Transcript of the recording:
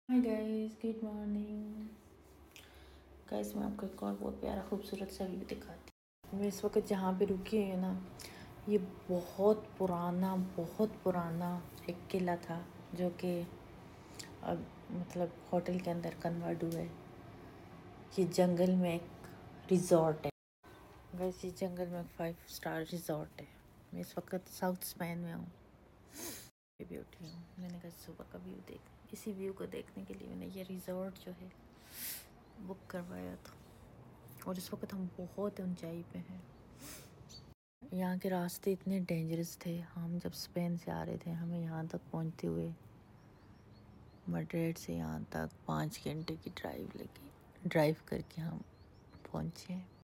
हाय guys, good morning. Guys, मैं आपको एक और बहुत प्यारा खूबसूरत सा व्यू दिखाती हूँ। मैं इस वक्त जहाँ पे रुकी हुई हूँ ना, ये बहुत पुराना एक किला था जो कि अब मतलब होटल के अंदर कन्वर्ट हुआ है। ये जंगल में एक रिजॉर्ट है। गाइस, ये जंगल में 5 स्टार रिजॉर्ट है। मैं इस वक्त साउथ स्पेन में हूँ। भी उठी हूँ, मैंने कहा सुबह का व्यू देख इसी व्यू को देखने के लिए मैंने ये रिजॉर्ट जो है बुक करवाया था। और इस वक्त हम बहुत ऊंचाई पे हैं। यहाँ के रास्ते इतने डेंजरस थे। हम जब स्पेन से आ रहे थे, हमें यहाँ तक पहुँचते हुए मड्रिड से यहाँ तक 5 घंटे की ड्राइव लगी। ड्राइव करके हम पहुँचे।